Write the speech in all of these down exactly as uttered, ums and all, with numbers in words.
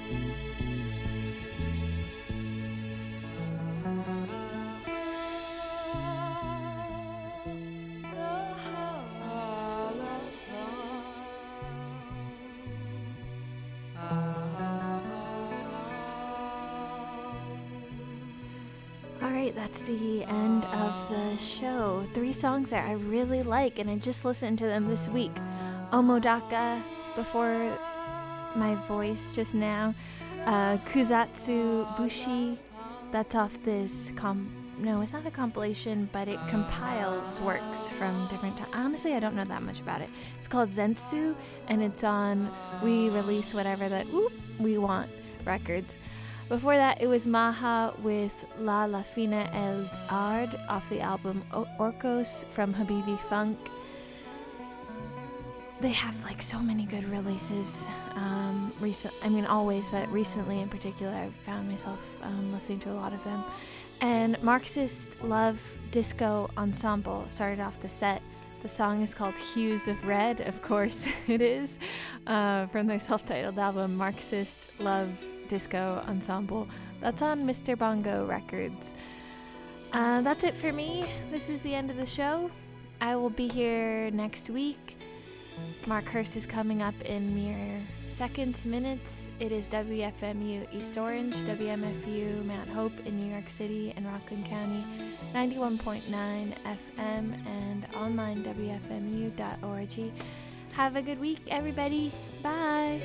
Alright, that's the end of the show. Three songs that I really like, and I just listened to them this week. Omodaka, before my voice just now. Uh, Kusatsu Bushi, that's off this com- no, it's not a compilation, but it compiles works from different times. Honestly, I don't know that much about it. It's called Zentsu, and it's on We Release Whatever That Oop, We Want Records. Before that, it was Maha with La La Fina El Ard off the album o- Orcos from Habibi Funk. They have like so many good releases. Um, recent, I mean always, but recently in particular, I've found myself um, listening to a lot of them. And Marxist Love Disco Ensemble started off the set. The song is called Hues of Red, of course it is, uh, from their self-titled album Marxist Love Disco Ensemble. That's on Mister Bongo Records. Uh, that's it for me. This is the end of the show. I will be here next week. Mark Hurst is coming up in mere seconds, minutes. It is W F M U East Orange, W M F U Mount Hope in New York City and Rockland County, ninety-one point nine F M, and online W F M U dot org. Have a good week, everybody. Bye.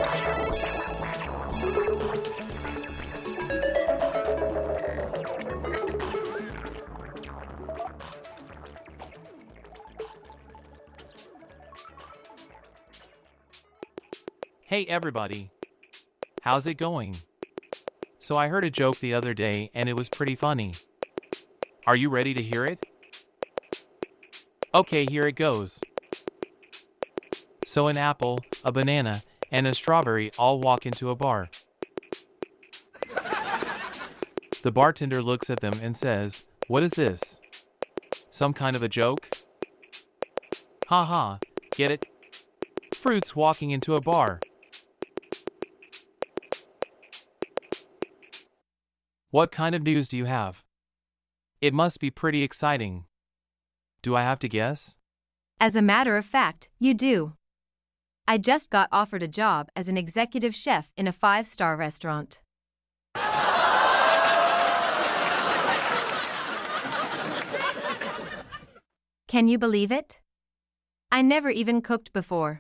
Hey everybody, how's it going? So I heard a joke the other day and it was pretty funny. Are you ready to hear it? Okay, here it goes. So an apple, a banana, and a strawberry all walk into a bar. The bartender looks at them and says, "What is this? Some kind of a joke?" Ha ha, get it? Fruits walking into a bar. What kind of news do you have? It must be pretty exciting. Do I have to guess? As a matter of fact, you do. I just got offered a job as an executive chef in a five-star restaurant. Can you believe it? I never even cooked before.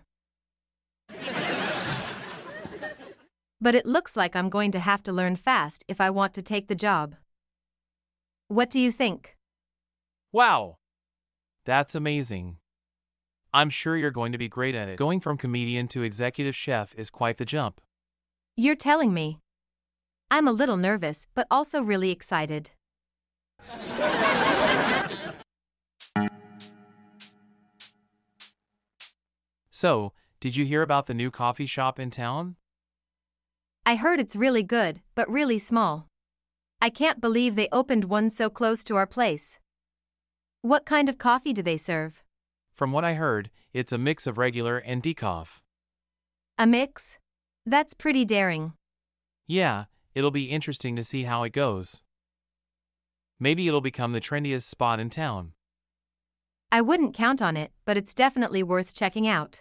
But it looks like I'm going to have to learn fast if I want to take the job. What do you think? Wow! That's amazing. I'm sure you're going to be great at it. Going from comedian to executive chef is quite the jump. You're telling me. I'm a little nervous, but also really excited. So, did you hear about the new coffee shop in town? I heard it's really good, but really small. I can't believe they opened one so close to our place. What kind of coffee do they serve? From what I heard, it's a mix of regular and decaf. A mix? That's pretty daring. Yeah, it'll be interesting to see how it goes. Maybe it'll become the trendiest spot in town. I wouldn't count on it, but it's definitely worth checking out.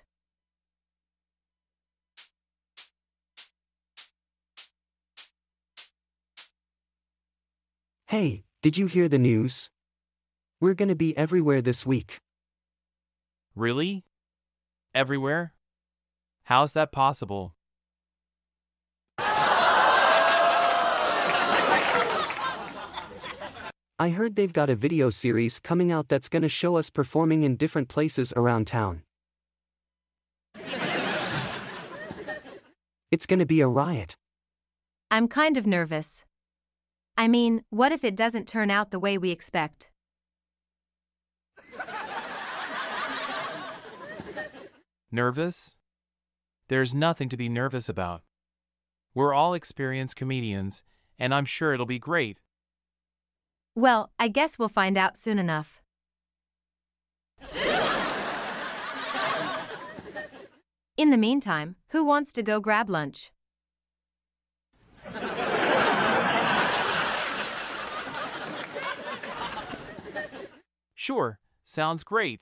Hey, did you hear the news? We're gonna be everywhere this week. Really? Everywhere? How's that possible? I heard they've got a video series coming out that's gonna show us performing in different places around town. It's gonna be a riot. I'm kind of nervous. I mean, what if it doesn't turn out the way we expect? Nervous? There's nothing to be nervous about. We're all experienced comedians, and I'm sure it'll be great. Well, I guess we'll find out soon enough. In the meantime, who wants to go grab lunch? Sure, sounds great.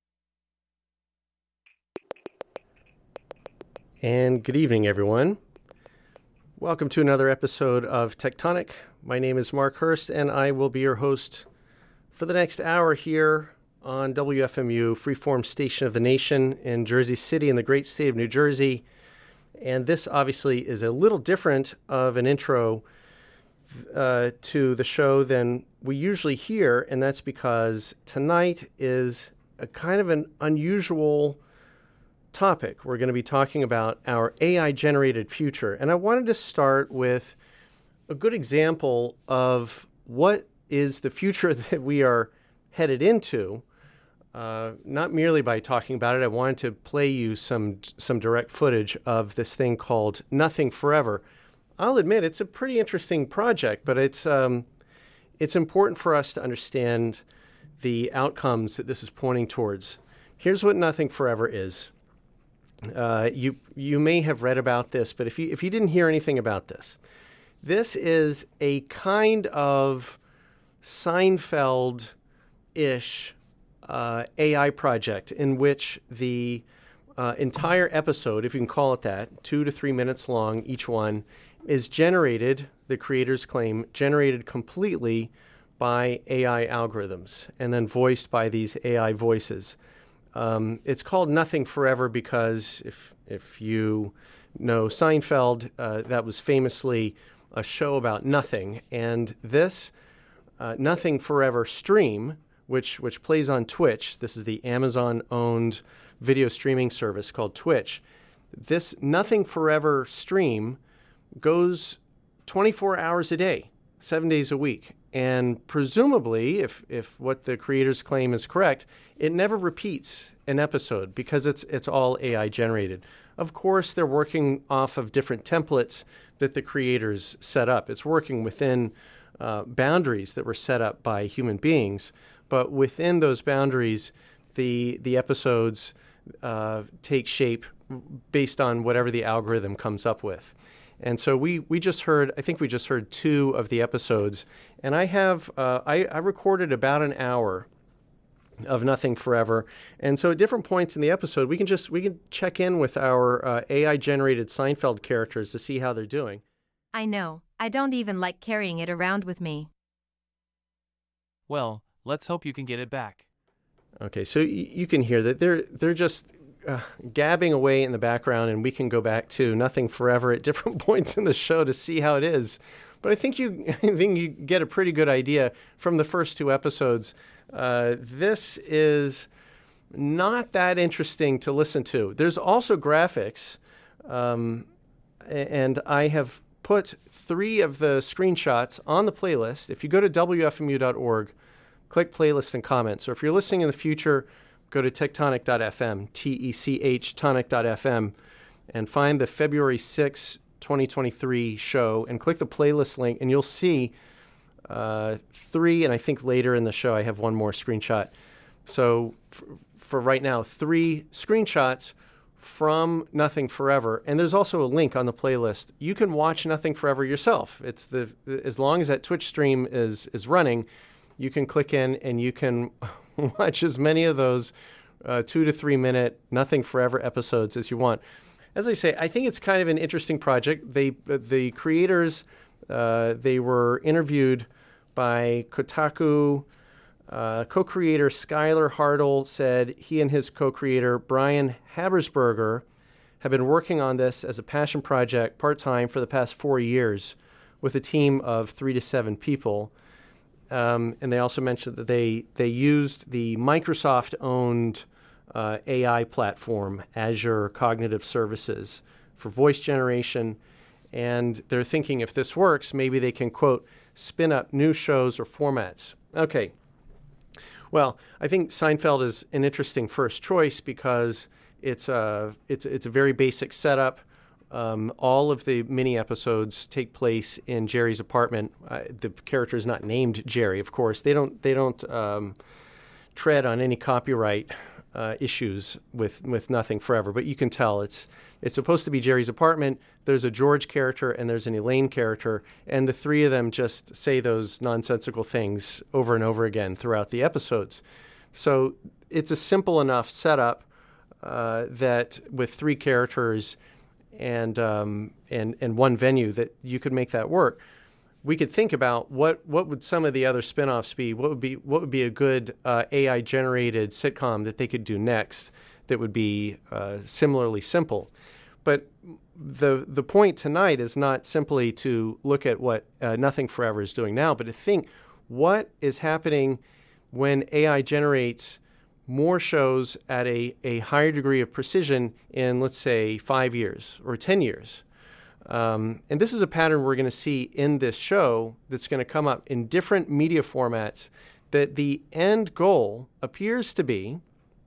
And good evening, everyone. Welcome to another episode of Tectonic. My name is Mark Hurst, and I will be your host for the next hour here on W F M U, Freeform Station of the Nation in Jersey City in the great state of New Jersey. And this obviously is a little different of an intro uh, to the show than we usually hear, and that's because tonight is a kind of an unusual topic. We're going to be talking about our A I-generated future, and I wanted to start with a good example of what is the future that we are headed into. Uh, not merely by talking about it, I wanted to play you some some direct footage of this thing called Nothing Forever. I'll admit it's a pretty interesting project, but it's um, it's important for us to understand the outcomes that this is pointing towards. Here's what Nothing Forever is. Uh, you you may have read about this, but if you if you didn't hear anything about this, this is a kind of Seinfeld-ish uh, A I project in which the uh, entire episode, if you can call it that, two to three minutes long, each one, is generated, the creators claim, generated completely by A I algorithms and then voiced by these A I voices. Um, it's called Nothing Forever because if if you know Seinfeld, uh, that was famously a show about nothing. And this uh, Nothing Forever stream, which which plays on Twitch, this is the Amazon-owned video streaming service called Twitch. This Nothing Forever stream goes twenty-four hours a day, seven days a week. And presumably, if, if what the creators claim is correct, it never repeats an episode because it's it's all A I generated. Of course, they're working off of different templates that the creators set up. It's working within uh, boundaries that were set up by human beings, but within those boundaries, the the episodes uh, take shape based on whatever the algorithm comes up with. And so we, we just heard, I think we just heard two of the episodes, and I have, uh, I, I recorded about an hour of Nothing Forever. And so at different points in the episode, we can just, we can check in with our uh, A I-generated Seinfeld characters to see how they're doing. I know. I don't even like carrying it around with me. Well, let's hope you can get it back. Okay, so y- you can hear that they're, they're just... Uh, gabbing away in the background, and we can go back to Nothing Forever at different points in the show to see how it is. But I think you, I think you get a pretty good idea from the first two episodes. Uh, this is not that interesting to listen to. There's also graphics, um, and I have put three of the screenshots on the playlist. If you go to W F M U dot org, click playlist and comments, or if you're listening in the future, go to tectonic dot f m, T E C H, tonic dot f m, and find the February sixth, twenty twenty-three show and click the playlist link, and you'll see uh, three, and I think later in the show I have one more screenshot. So f- for right now, three screenshots from Nothing Forever, and there's also a link on the playlist. You can watch Nothing Forever yourself. It's the as long as that Twitch stream is is running, you can click in and you can watch as many of those uh, two to three minute Nothing Forever episodes as you want. As I say, I think it's kind of an interesting project. They, uh, the creators, uh, they were interviewed by Kotaku. Uh, co-creator Skylar Hartle said he and his co-creator Brian Habersberger have been working on this as a passion project part-time for the past four years with a team of three to seven people. Um, and they also mentioned that they, they used the Microsoft-owned uh, A I platform, Azure Cognitive Services, for voice generation. And they're thinking if this works, maybe they can, quote, spin up new shows or formats. Okay. Well, I think Seinfeld is an interesting first choice because it's a, it's, it's a very basic setup. Um, all of the mini episodes take place in Jerry's apartment. Uh, the character is not named Jerry, of course. They don't they don't um, tread on any copyright uh, issues with, with Nothing Forever, but you can tell it's it's supposed to be Jerry's apartment. There's a George character and there's an Elaine character, and the three of them just say those nonsensical things over and over again throughout the episodes. So it's a simple enough setup uh, that with three characters and um, and and one venue that you could make that work. We could think about what, what would some of the other spinoffs be? What would be what would be a good uh, A I generated sitcom that they could do next that would be uh, similarly simple? But the the point tonight is not simply to look at what uh, Nothing Forever is doing now, but to think what is happening when A I generates more shows at a, a higher degree of precision in, let's say, five years or ten years. Um, and this is a pattern we're going to see in this show that's going to come up in different media formats, that the end goal appears to be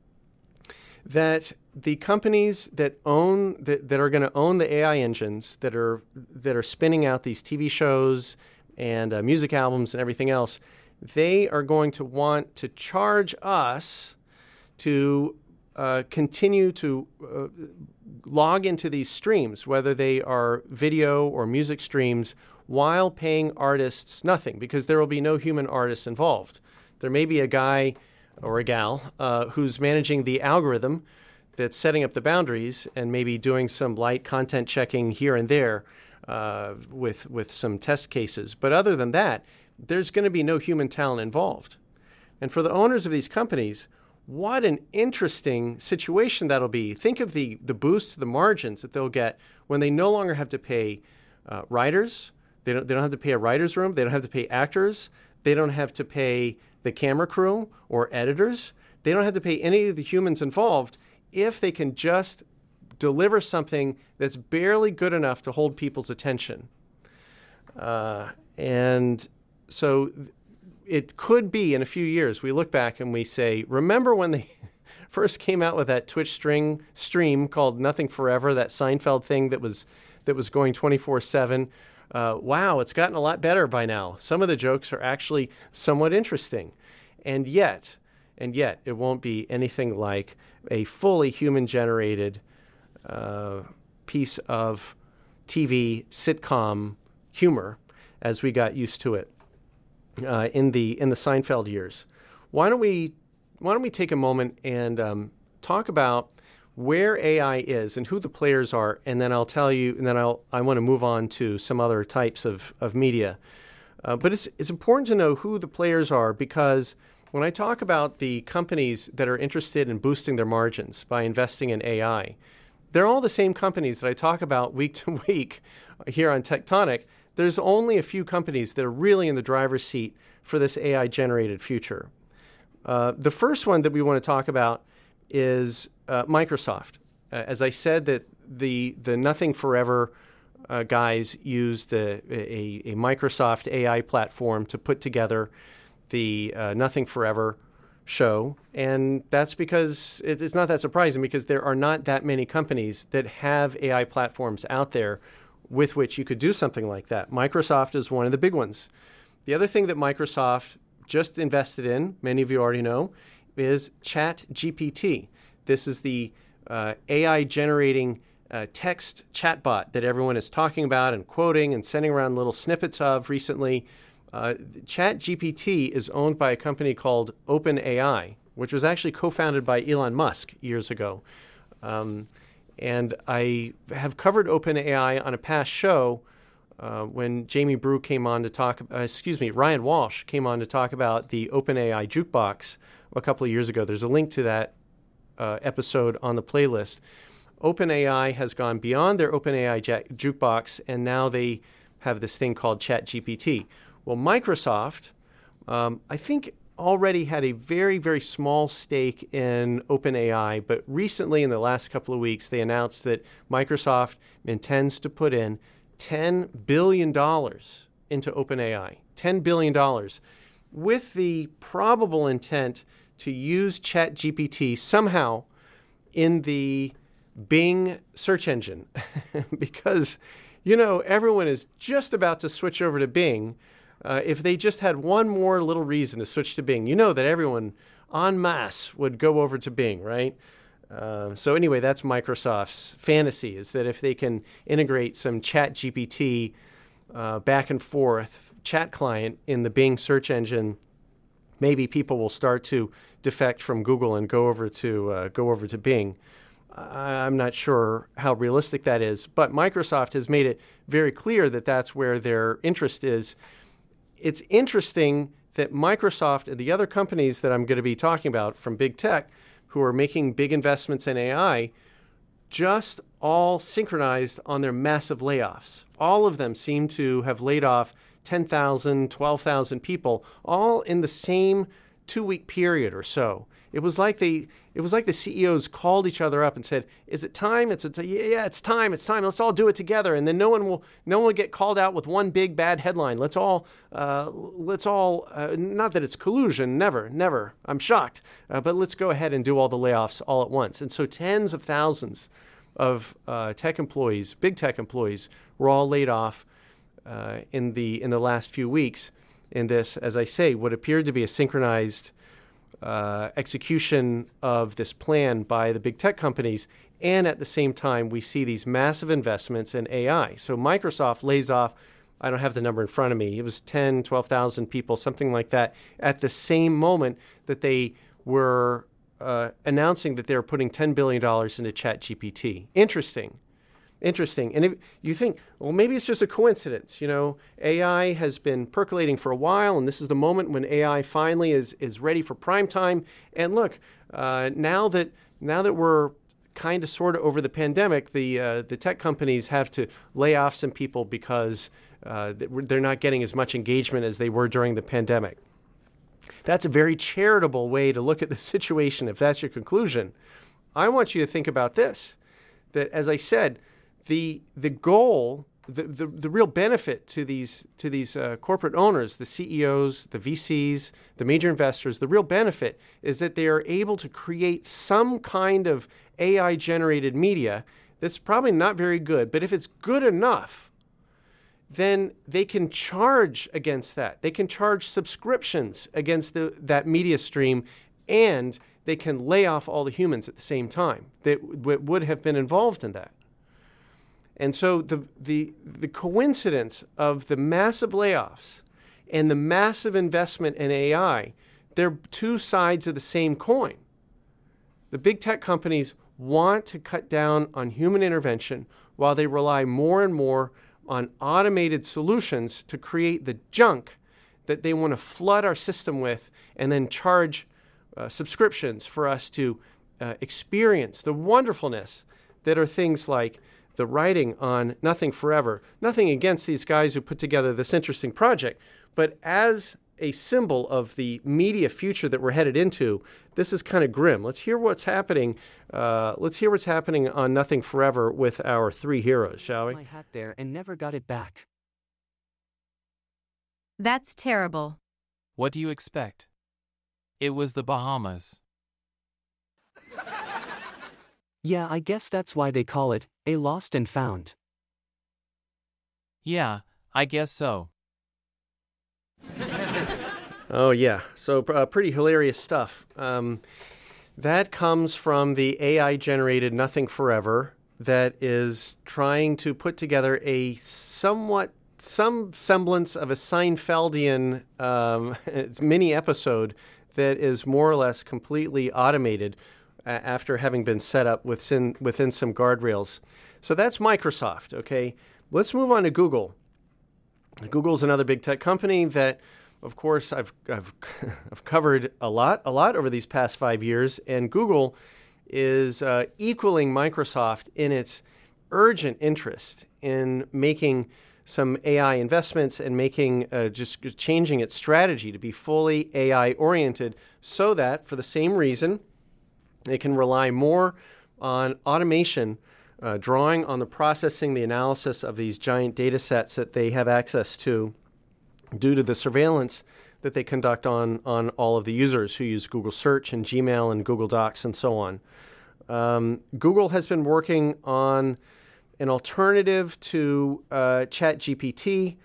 that the companies that own that, that are going to own the A I engines that are that are spinning out these T V shows and uh, music albums and everything else, they are going to want to charge us to uh, continue to uh, log into these streams, whether they are video or music streams, while paying artists nothing, because there will be no human artists involved. There may be a guy or a gal uh, who's managing the algorithm that's setting up the boundaries and maybe doing some light content checking here and there uh, with, with some test cases. But other than that, there's going to be no human talent involved. And for the owners of these companies, what an interesting situation that'll be. Think of the, the boost to the margins that they'll get when they no longer have to pay uh, writers. They don't, they don't have to pay a writer's room. They don't have to pay actors. They don't have to pay the camera crew or editors. They don't have to pay any of the humans involved if they can just deliver something that's barely good enough to hold people's attention. Uh, and so it could be in a few years, we look back and we say, remember when they first came out with that Twitch string stream called Nothing Forever, that Seinfeld thing that was that was going twenty-four seven? Uh, wow, it's gotten a lot better by now. Some of the jokes are actually somewhat interesting. And yet, and yet, it won't be anything like a fully human-generated uh, piece of T V sitcom humor as we got used to it uh, in the in the Seinfeld years. Why don't we why don't we take a moment and um, talk about where A I is and who the players are, and then I'll tell you, and then I'll I want to move on to some other types of of media. Uh, but it's it's important to know who the players are, because when I talk about the companies that are interested in boosting their margins by investing in A I, they're all the same companies that I talk about week to week here on Tectonic. There's only a few companies that are really in the driver's seat for this A I-generated future. Uh, the first one that we want to talk about is uh, Microsoft. Uh, as I said, that the the Nothing Forever uh, guys used a, a, a Microsoft A I platform to put together the uh, Nothing Forever show, and that's because it, it's not that surprising, because there are not that many companies that have A I platforms out there with which you could do something like that. Microsoft is one of the big ones. The other thing that Microsoft just invested in, many of you already know, is ChatGPT. This is the uh, A I-generating uh, text chatbot that everyone is talking about and quoting and sending around little snippets of recently. Uh, ChatGPT is owned by a company called OpenAI, which was actually co-founded by Elon Musk years ago. Um, and I have covered OpenAI on a past show uh, when Jamie Brew came on to talk, uh, excuse me, Ryan Walsh came on to talk about the OpenAI jukebox a couple of years ago. There's a link to that uh, episode on the playlist. OpenAI has gone beyond their OpenAI j- jukebox, and now they have this thing called ChatGPT. Well, Microsoft, um, I think, already had a very, very small stake in OpenAI, but recently, in the last couple of weeks, they announced that Microsoft intends to put in ten billion dollars into OpenAI, ten billion dollars, with the probable intent to use ChatGPT somehow in the Bing search engine. Because, you know, everyone is just about to switch over to Bing. Uh, if they just had one more little reason to switch to Bing, you know that everyone en masse would go over to Bing, right? Uh, so anyway, that's Microsoft's fantasy, is that if they can integrate some ChatGPT uh, back and forth chat client in the Bing search engine, maybe people will start to defect from Google and go over to uh, go over to Bing. I'm not sure how realistic that is, but Microsoft has made it very clear that that's where their interest is. It's interesting that Microsoft and the other companies that I'm going to be talking about from big tech who are making big investments in A I just all synchronized on their massive layoffs. All of them seem to have laid off ten thousand, twelve thousand people, all in the same two-week period or so. It was like they, it was like the C E Os called each other up and said, "Is it time? It's a t- yeah, yeah, it's time. It's time. Let's all do it together." And then no one will, no one will get called out with one big bad headline. Let's all, uh, let's all, uh, not that it's collusion, never, never. I'm shocked, uh, but let's go ahead and do all the layoffs all at once. And so tens of thousands of uh, tech employees, big tech employees, were all laid off uh, in the in the last few weeks. In this, as I say, what appeared to be a synchronized Uh, execution of this plan by the big tech companies, and at the same time we see these massive investments in A I. So Microsoft lays off, I don't have the number in front of me, it was ten, twelve thousand people, something like that, at the same moment that they were uh, announcing that they were putting ten billion dollars into ChatGPT. Interesting. Interesting. And if you think, well, maybe it's just a coincidence. You know, A I has been percolating for a while, and this is the moment when A I finally is is ready for prime time. And look, uh, now that now that we're kind of sort of over the pandemic, the uh, the tech companies have to lay off some people because uh, they're not getting as much engagement as they were during the pandemic. That's a very charitable way to look at the situation. If that's your conclusion, I want you to think about this: that, as I said, the the goal, the, the, the real benefit to these to these uh, corporate owners, the C E Os, the V Cs, the major investors, the real benefit is that they are able to create some kind of A I-generated media that's probably not very good, but if it's good enough, then they can charge against that. They can charge subscriptions against the, that media stream, and they can lay off all the humans at the same time that w- would have been involved in that. And so the, the the coincidence of the massive layoffs and the massive investment in A I, they're two sides of the same coin. The big tech companies want to cut down on human intervention while they rely more and more on automated solutions to create the junk that they want to flood our system with and then charge uh, subscriptions for us to uh, experience the wonderfulness that are things like the writing on Nothing Forever. Nothing against these guys who put together this interesting project, but as a symbol of the media future that we're headed into, this is kind of grim. Let's hear what's happening. Uh, let's hear what's happening on Nothing Forever with our three heroes, shall we? My hat there and never got it back. That's terrible. What do you expect? It was the Bahamas. Yeah, I guess that's why they call it a lost and found. Yeah, I guess so. Oh, yeah. So uh, pretty hilarious stuff. Um, that comes from the A I-generated Nothing Forever that is trying to put together a somewhat, some semblance of a Seinfeldian um, mini episode that is more or less completely automated uh, after having been set up within, within some guardrails. So that's Microsoft, okay? Let's move on to Google. Google's another big tech company that, of course, I've I've I've covered a lot, a lot over these past five years, and Google is uh, equaling Microsoft in its urgent interest in making some A I investments and making uh, just changing its strategy to be fully A I oriented, so that for the same reason, it can rely more on automation, uh, drawing on the processing, the analysis of these giant data sets that they have access to, due to the surveillance that they conduct on, on all of the users who use Google Search and Gmail and Google Docs and so on. Um, Google has been working on an alternative to uh, ChatGPT,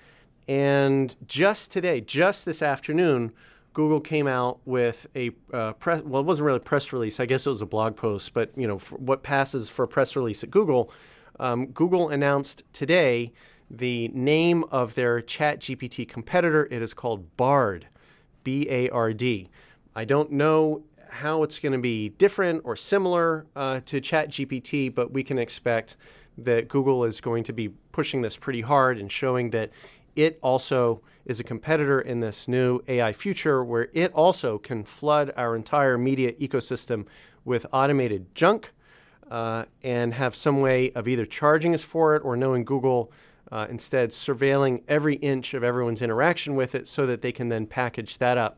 and just today, just this afternoon, Google came out with a uh, press. Well, it wasn't really a press release. I guess it was a blog post. But you know, for what passes for a press release at Google, um, Google announced today the name of their ChatGPT competitor. It is called Bard, B A R D. I don't know how it's going to be different or similar uh, to ChatGPT, but we can expect that Google is going to be pushing this pretty hard and showing that it also is a competitor in this new A I future where it also can flood our entire media ecosystem with automated junk uh, and have some way of either charging us for it or knowing Google uh, instead surveilling every inch of everyone's interaction with it so that they can then package that up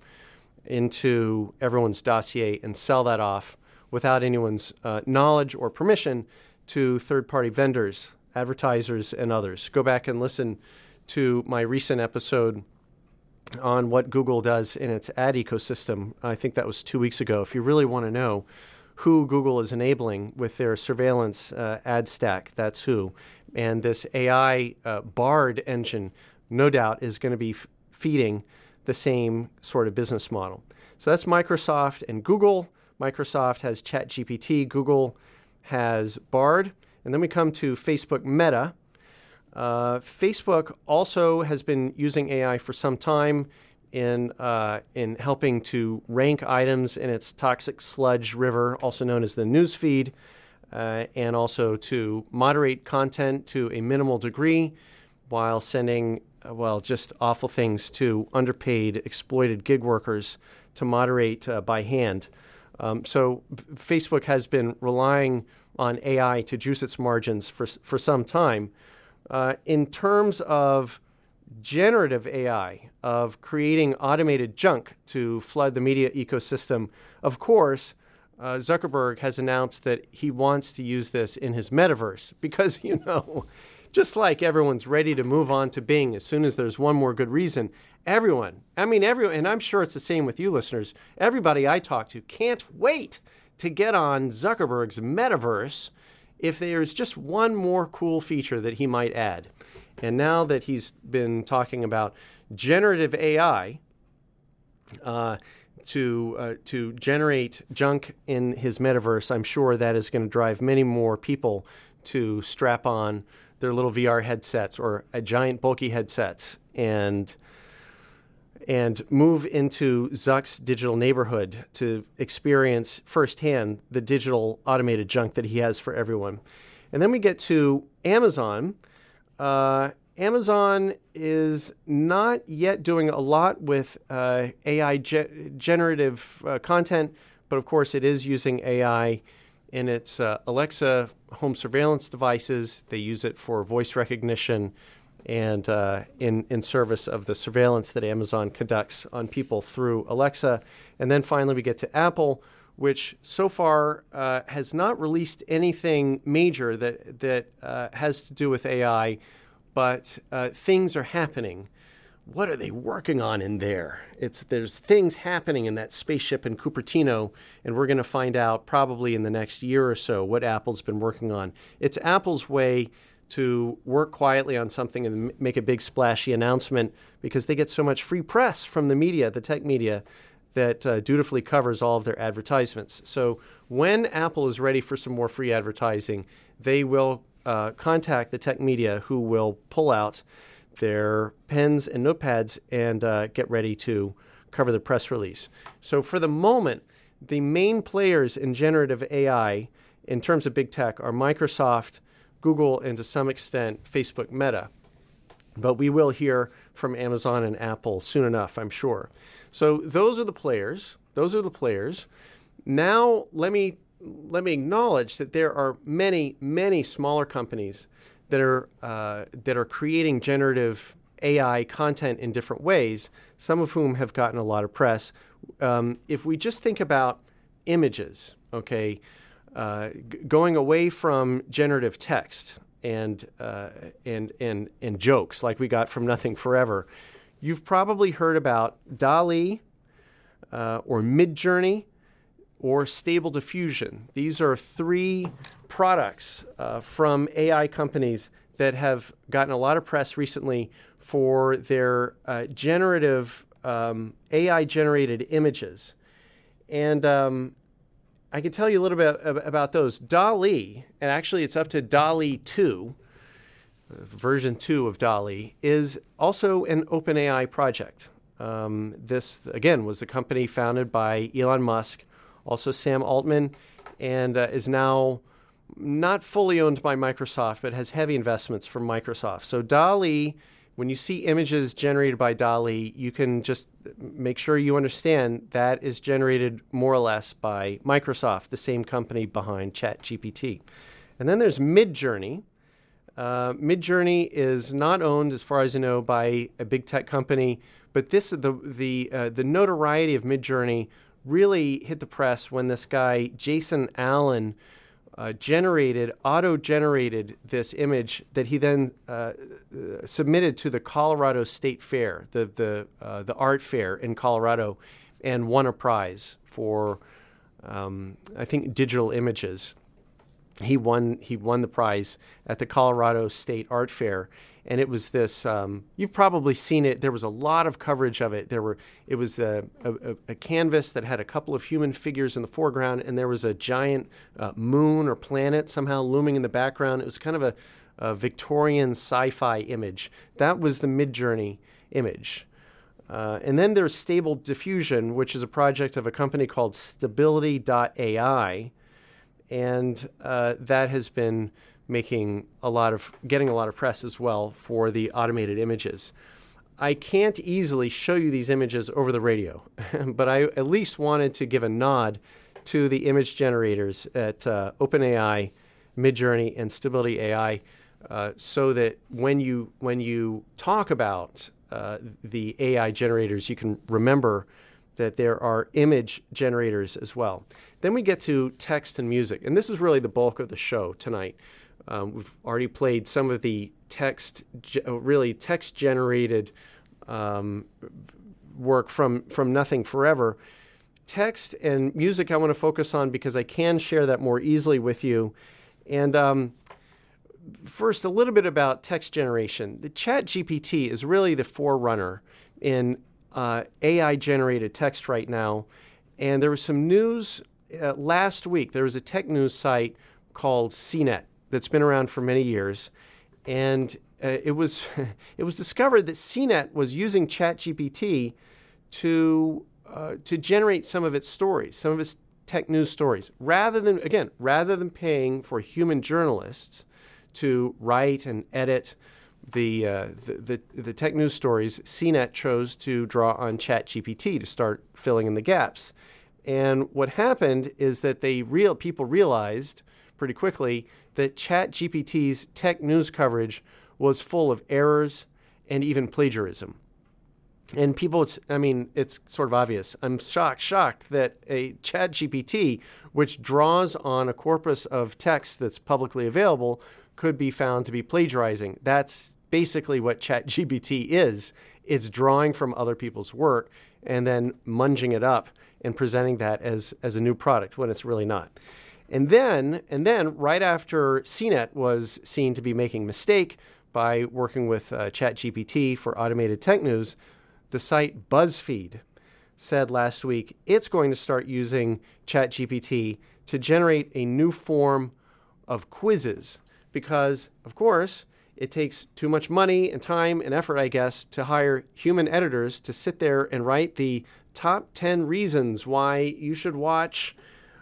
into everyone's dossier and sell that off without anyone's uh, knowledge or permission to third-party vendors, advertisers, and others. Go back and listen to my recent episode on what Google does in its ad ecosystem. I think that was two weeks ago. If you really want to know who Google is enabling with their surveillance uh, ad stack, that's who. And this A I uh, Bard engine, no doubt, is going to be f- feeding the same sort of business model. So that's Microsoft and Google. Microsoft has ChatGPT. Google has Bard. And then we come to Facebook Meta. Uh, Facebook also has been using A I for some time in uh, in helping to rank items in its toxic sludge river, also known as the newsfeed. uh, and also to moderate content to a minimal degree while sending, uh, well, just awful things to underpaid, exploited gig workers to moderate uh, by hand. Um, so Facebook has been relying on A I to juice its margins for for some time. Uh, in terms of generative A I, of creating automated junk to flood the media ecosystem, of course, uh, Zuckerberg has announced that he wants to use this in his metaverse because, you know, just like everyone's ready to move on to Bing as soon as there's one more good reason, everyone, I mean, everyone, and I'm sure it's the same with you listeners, everybody I talk to can't wait to get on Zuckerberg's metaverse if there's just one more cool feature that he might add. And now that he's been talking about generative A I uh, to uh, to generate junk in his metaverse, I'm sure that is going to drive many more people to strap on their little V R headsets or a giant bulky headsets and and move into Zuck's digital neighborhood to experience firsthand the digital automated junk that he has for everyone. And then we get to Amazon. Uh, Amazon is not yet doing a lot with uh, A I ge- generative uh, content, but of course it is using A I in its uh, Alexa home surveillance devices. They use it for voice recognition and uh, in, in service of the surveillance that Amazon conducts on people through Alexa. And then finally we get to Apple, which so far uh, has not released anything major that, that uh, has to do with A I, but uh, things are happening. What are they working on in there? It's there's things happening in that spaceship in Cupertino, and we're going to find out probably in the next year or so what Apple's been working on. It's Apple's way to work quietly on something and make a big splashy announcement because they get so much free press from the media, the tech media, that uh, dutifully covers all of their advertisements. So when Apple is ready for some more free advertising, they will uh, contact the tech media who will pull out their pens and notepads and uh, get ready to cover the press release. So for the moment, the main players in generative A I in terms of big tech are Microsoft, Google, and to some extent, Facebook Meta. But we will hear from Amazon and Apple soon enough, I'm sure. So those are the players. Those are the players. Now let me let me acknowledge that there are many, many smaller companies that are uh, that are creating generative A I content in different ways, some of whom have gotten a lot of press. Um, if we just think about images, okay, uh, g- going away from generative text and uh, and and and jokes like we got from Nothing Forever, you've probably heard about DALL-E uh, or Midjourney or Stable Diffusion. These are three products uh, from A I companies that have gotten a lot of press recently for their uh, generative um, A I-generated images. And um, I can tell you a little bit about those. DALL-E, and actually it's up to DALL-E two, version two of DALL-E, is also an OpenAI project. Um, this, again, was a company founded by Elon Musk, also Sam Altman, and uh, is now not fully owned by Microsoft, but has heavy investments from Microsoft. So DALL-E, when you see images generated by DALL-E, you can just make sure you understand that is generated more or less by Microsoft, the same company behind ChatGPT. And then there's Midjourney. Uh, Midjourney is not owned, as far as I know, by a big tech company, but this the the uh, the notoriety of Midjourney really hit the press when this guy, Jason Allen, uh, generated, auto-generated this image that he then uh, uh, submitted to the Colorado State Fair, the the uh, the art fair in Colorado, and won a prize for, um, I think, digital images. He won he won the prize at the Colorado State Art Fair. And it was this, um, you've probably seen it. There was a lot of coverage of it. There were, it was a, a, a canvas that had a couple of human figures in the foreground, and there was a giant uh, moon or planet somehow looming in the background. It was kind of a, a Victorian sci-fi image. That was the Midjourney image. Uh, and then there's Stable Diffusion, which is a project of a company called Stability dot A I. and uh, that has been making a lot of, getting a lot of press as well for the automated images. I can't easily show you these images over the radio, but I at least wanted to give a nod to the image generators at uh, OpenAI, Midjourney, and Stability A I, uh, so that when you when you talk about uh, the A I generators, you can remember that there are image generators as well. Then we get to text and music, and this is really the bulk of the show tonight. Um, we've already played some of the text, really text-generated um, work from, from Nothing Forever. Text and music I want to focus on because I can share that more easily with you. And um, first, a little bit about text generation. The ChatGPT is really the forerunner in uh, A I-generated text right now. And there was some news uh, last week. There was a tech news site called C net that's been around for many years, and uh, it was it was discovered that C net was using ChatGPT to uh, to generate some of its stories, some of its tech news stories, rather than again rather than paying for human journalists to write and edit the uh, the, the the tech news stories. C net chose to draw on ChatGPT to start filling in the gaps, and what happened is that they real people realized pretty quickly that ChatGPT's tech news coverage was full of errors and even plagiarism. And people, it's, I mean, it's sort of obvious. I'm shocked, shocked that a ChatGPT, which draws on a corpus of text that's publicly available, could be found to be plagiarizing. That's basically what ChatGPT is. It's drawing from other people's work and then munging it up and presenting that as, as a new product when it's really not. And then, and then, right after C net was seen to be making a mistake by working with uh, ChatGPT for automated tech news, the site BuzzFeed said last week it's going to start using ChatGPT to generate a new form of quizzes because, of course, it takes too much money and time and effort, I guess, to hire human editors to sit there and write the top ten reasons why you should watch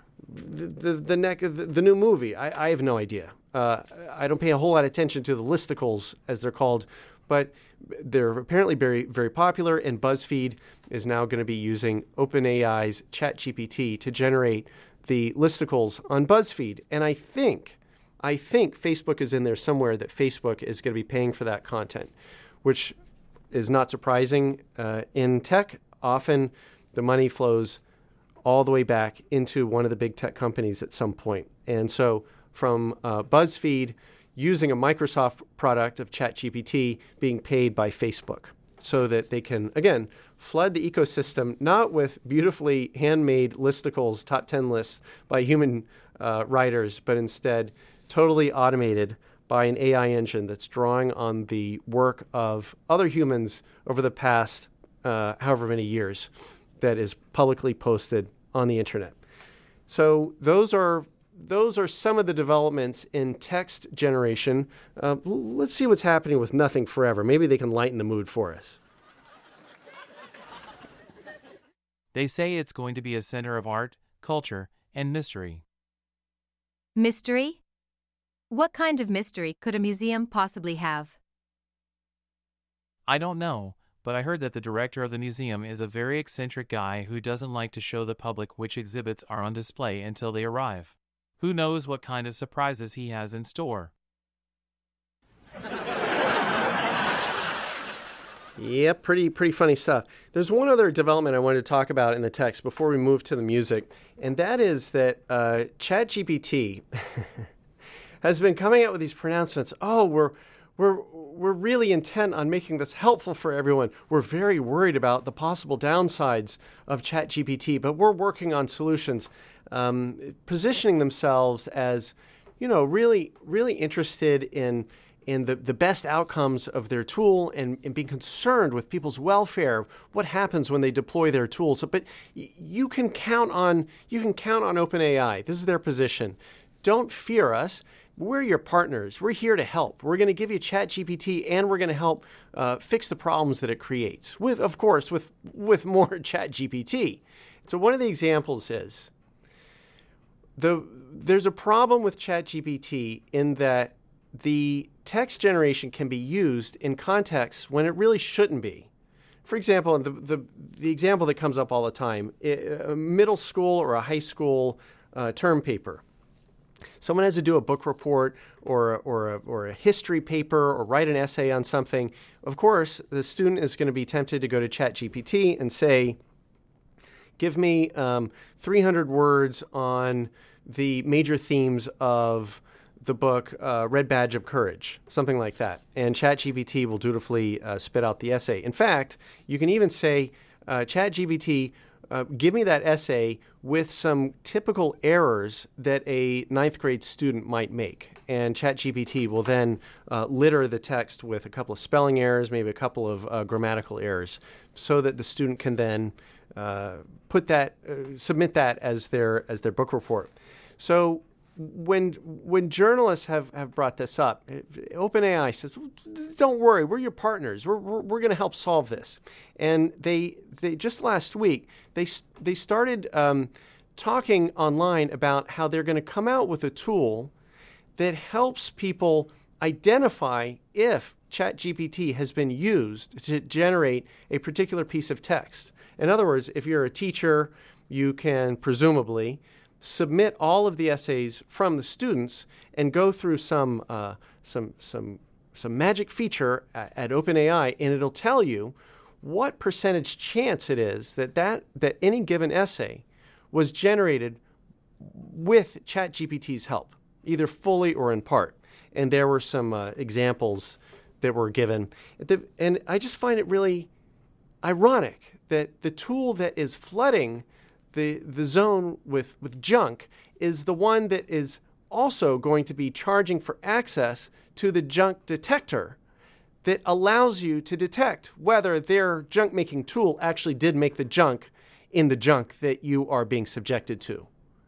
The the the, neck, the, the new movie. I, I have no idea. Uh, I don't pay a whole lot of attention to the listicles, as they're called, but they're apparently very, very popular, and BuzzFeed is now going to be using OpenAI's ChatGPT to generate the listicles on BuzzFeed. And I think, I think Facebook is in there somewhere that Facebook is going to be paying for that content, which is not surprising. Uh, in tech, often the money flows all the way back into one of the big tech companies at some point. And so from uh, BuzzFeed using a Microsoft product of ChatGPT being paid by Facebook so that they can, again, flood the ecosystem, not with beautifully handmade listicles, top ten lists by human uh, writers, but instead totally automated by an A I engine that's drawing on the work of other humans over the past uh, however many years that is publicly posted on the internet. So those are those are some of the developments in text generation. Uh, l- let's see what's happening with Nothing Forever. Maybe they can lighten the mood for us. They say it's going to be a center of art, culture, and mystery. Mystery? What kind of mystery could a museum possibly have? I don't know, but I heard that the director of the museum is a very eccentric guy who doesn't like to show the public which exhibits are on display until they arrive. Who knows what kind of surprises he has in store? Yep, pretty pretty funny stuff. There's one other development I wanted to talk about in the text before we move to the music, and that is that uh, ChatGPT has been coming out with these pronouncements. Oh, we're we're we're really intent on making this helpful for everyone. We're very worried about the possible downsides of ChatGPT, but we're working on solutions, um, positioning themselves as, you know, really really interested in. in the, the best outcomes of their tool and, and being concerned with people's welfare, what happens when they deploy their tools. So, but y- you can count on you can count on OpenAI. This is their position. Don't fear us. We're your partners. We're here to help. We're going to give you ChatGPT, and we're going to help uh, fix the problems that it creates. With, of course, with with more ChatGPT. So one of the examples is the there's a problem with ChatGPT in that the text generation can be used in contexts when it really shouldn't be. For example, the the, the example that comes up all the time, a middle school or a high school uh, term paper. Someone has to do a book report or, or, a, or a history paper or write an essay on something. Of course, the student is going to be tempted to go to ChatGPT and say, give me um, three hundred words on the major themes of the book uh, Red Badge of Courage, something like that. And ChatGPT will dutifully uh, spit out the essay. In fact, you can even say, uh, ChatGPT, uh, give me that essay with some typical errors that a ninth grade student might make. And ChatGPT will then uh, litter the text with a couple of spelling errors, maybe a couple of uh, grammatical errors, so that the student can then uh, put that, uh, submit that as their as their book report. So when when journalists have, have brought this up, OpenAI says, "Don't worry, we're your partners. We're we're, we're going to help solve this." And they they just last week they they started um, talking online about how they're going to come out with a tool that helps people identify if ChatGPT has been used to generate a particular piece of text. In other words, if you're a teacher, you can presumably submit all of the essays from the students and go through some uh, some some some magic feature at, at OpenAI, and it'll tell you what percentage chance it is that, that that any given essay was generated with ChatGPT's help, either fully or in part. And there were some uh, examples that were given. The, and I just find it really ironic that the tool that is flooding the the zone with, with junk is the one that is also going to be charging for access to the junk detector that allows you to detect whether their junk-making tool actually did make the junk in the junk that you are being subjected to.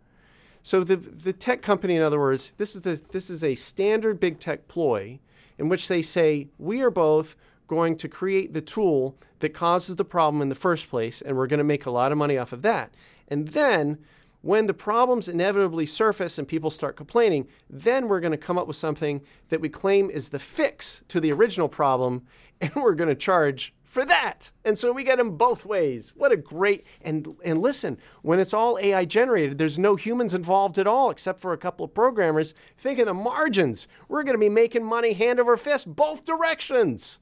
So the the tech company, in other words, this is the this is a standard big tech ploy in which they say, we are both going to create the tool that causes the problem in the first place, and we're going to make a lot of money off of that. And then when the problems inevitably surface and people start complaining, then we're going to come up with something that we claim is the fix to the original problem, and we're going to charge for that. And so we get them both ways. What a great, and and listen, when it's all A I generated, there's no humans involved at all except for a couple of programmers. Think of the margins. We're going to be making money hand over fist both directions.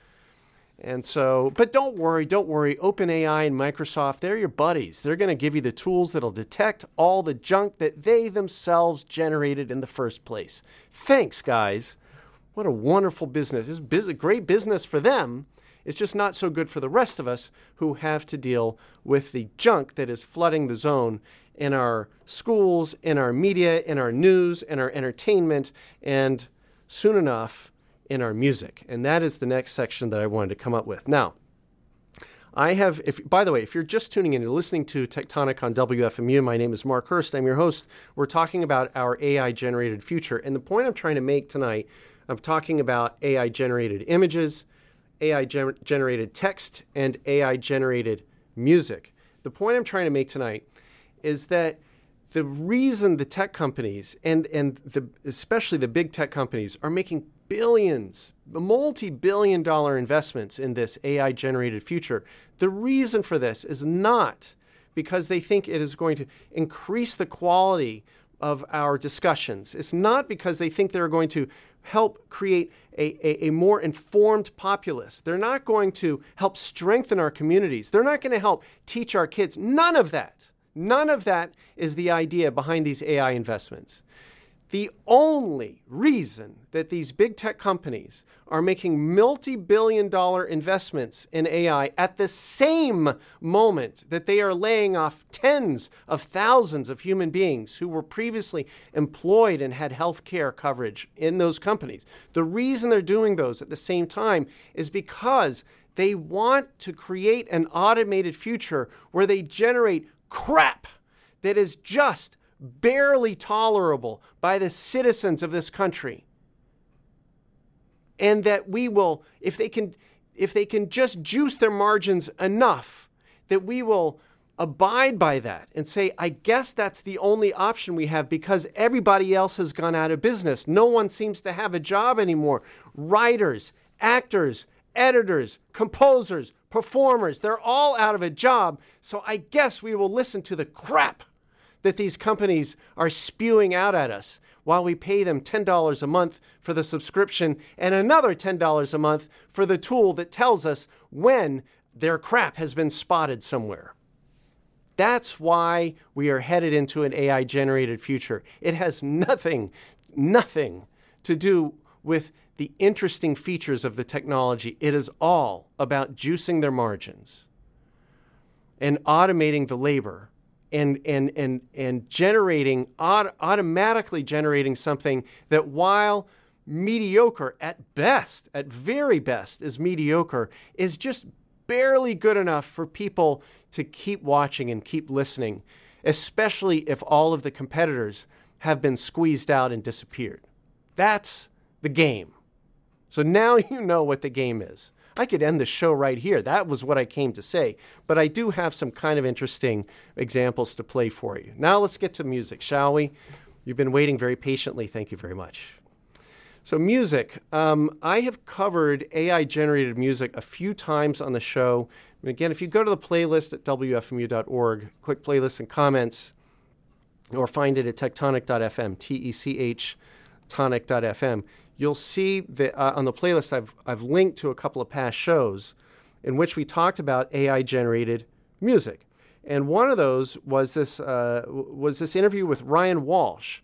And so, but don't worry, don't worry. OpenAI and Microsoft, they're your buddies. They're going to give you the tools that'll detect all the junk that they themselves generated in the first place. Thanks, guys. What a wonderful business. This is business, great business for them. It's just not so good for the rest of us who have to deal with the junk that is flooding the zone in our schools, in our media, in our news, in our entertainment, and soon enough, in our music. And that is the next section that I wanted to come up with. Now, I have, if by the way, if you're just tuning in, you're listening to Tectonic on W F M U. My name is Mark Hurst. I'm your host. We're talking about our A I-generated future. And the point I'm trying to make tonight, I'm talking about A I-generated images, A I-generated text, and A I-generated music. The point I'm trying to make tonight is that the reason the tech companies, and, and the, especially the big tech companies, are making billions, multi-billion dollar investments in this A I-generated future, the reason for this is not because they think it is going to increase the quality of our discussions. It's not because they think they're going to help create a, a, a more informed populace. They're not going to help strengthen our communities. They're not going to help teach our kids. None of that. None of that is the idea behind these A I investments. The only reason that these big tech companies are making multi-billion dollar investments in A I at the same moment that they are laying off tens of thousands of human beings who were previously employed and had health care coverage in those companies. The reason they're doing those at the same time is because they want to create an automated future where they generate crap that is just barely tolerable by the citizens of this country. And that we will, if they can, if they can just juice their margins enough, that we will abide by that and say, I guess that's the only option we have because everybody else has gone out of business. No one seems to have a job anymore. Writers, actors, editors, composers, performers, they're all out of a job. So I guess we will listen to the crap that these companies are spewing out at us while we pay them ten dollars a month for the subscription and another ten dollars a month for the tool that tells us when their crap has been spotted somewhere. That's why we are headed into an A I-generated future. It has nothing, nothing to do with the interesting features of the technology. It is all about juicing their margins and automating the labor and and and and generating, auto- automatically generating something that, while mediocre at best, at very best is mediocre, is just barely good enough for people to keep watching and keep listening, especially if all of the competitors have been squeezed out and disappeared. That's the game. So now you know what the game is. I could end the show right here. That was what I came to say. But I do have some kind of interesting examples to play for you. Now let's get to music, shall we? You've been waiting very patiently. Thank you very much. So music. Um, I have covered A I-generated music a few times on the show. And again, if you go to the playlist at W F M U dot org, click playlists and comments, or find it at tectonic dot f m, T E C H, tonic dot f m. You'll see that uh, on the playlist I've I've linked to a couple of past shows in which we talked about A I-generated music, and one of those was this uh, was this interview with Ryan Walsh,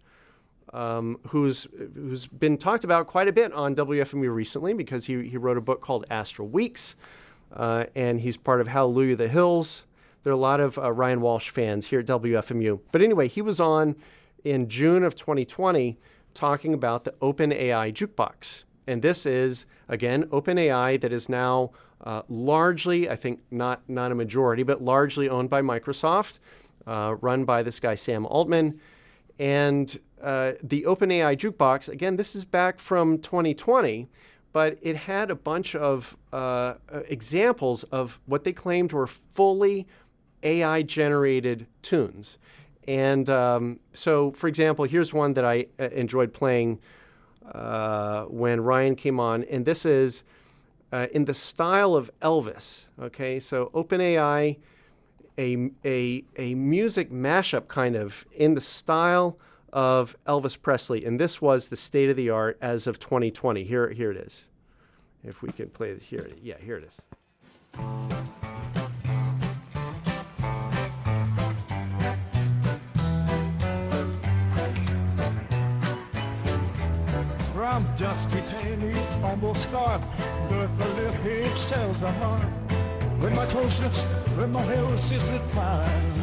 um, who's who's been talked about quite a bit on W F M U recently because he he wrote a book called Astral Weeks, uh, and he's part of Hallelujah the Hills. There are a lot of uh, Ryan Walsh fans here at W F M U. But anyway, he was on in June of twenty twenty. Talking about the OpenAI Jukebox. And this is, again, OpenAI that is now uh, largely, I think not, not a majority, but largely owned by Microsoft, uh, run by this guy, Sam Altman. And uh, the OpenAI Jukebox, again, this is back from twenty twenty, but it had a bunch of uh, examples of what they claimed were fully A I-generated tunes. And um, so, for example, here's one that I uh, enjoyed playing uh, when Ryan came on, and this is uh, in the style of Elvis. Okay, so OpenAI, a a a music mashup kind of in the style of Elvis Presley, and this was the state of the art as of twenty twenty. Here, here it is. If we can play it here, yeah, here it is. I'm dusty, tiny, almost starved, but the little head tells the heart. When my toes slips, when my hair was sizzling fine.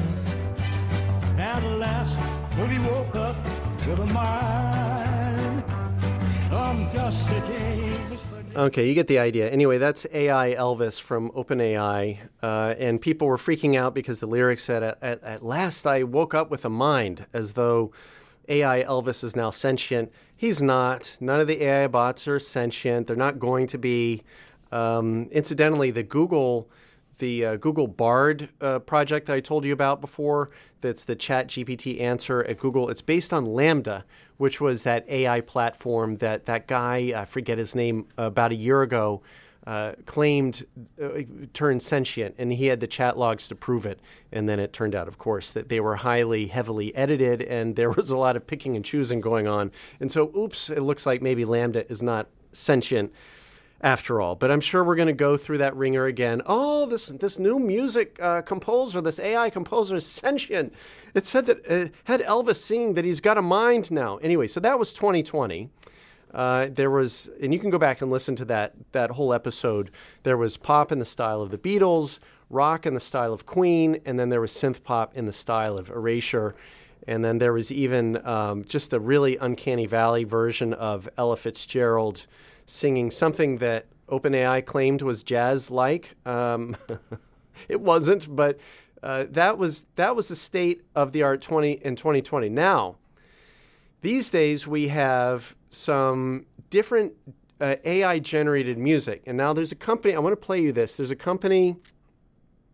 At last, when he woke up with a mind, I'm dusty, tiny. Okay, you get the idea. Anyway, that's A I Elvis from OpenAI, uh, and people were freaking out because the lyrics said, at, at, at last I woke up with a mind, as though A I Elvis is now sentient. He's not. None of the A I bots are sentient. They're not going to be. Um, incidentally, the Google, the uh, Google Bard uh, project that I told you about before, that's the Chat G P T answer at Google, it's based on Lambda, which was that A I platform that that guy, I forget his name, uh, about a year ago, Uh, claimed uh, turned sentient, and he had the chat logs to prove it. And then it turned out, of course, that they were highly, heavily edited, and there was a lot of picking and choosing going on. And so, oops, it looks like maybe Lambda is not sentient after all. But I'm sure we're going to go through that ringer again. Oh, this this new music uh, composer, this A I composer is sentient. It said that it had Elvis singing that he's got a mind now. Anyway, so that was twenty twenty. Uh, there was, and you can go back and listen to that that whole episode. There was pop in the style of the Beatles, rock in the style of Queen, and then there was synth pop in the style of Erasure. And then there was even um, just a really uncanny valley version of Ella Fitzgerald singing something that OpenAI claimed was jazz-like. Um, it wasn't, but uh, that was that was the state of the art twenty in twenty twenty. Now, these days we have some different uh, A I-generated music. And now there's a company, I want to play you this. There's a company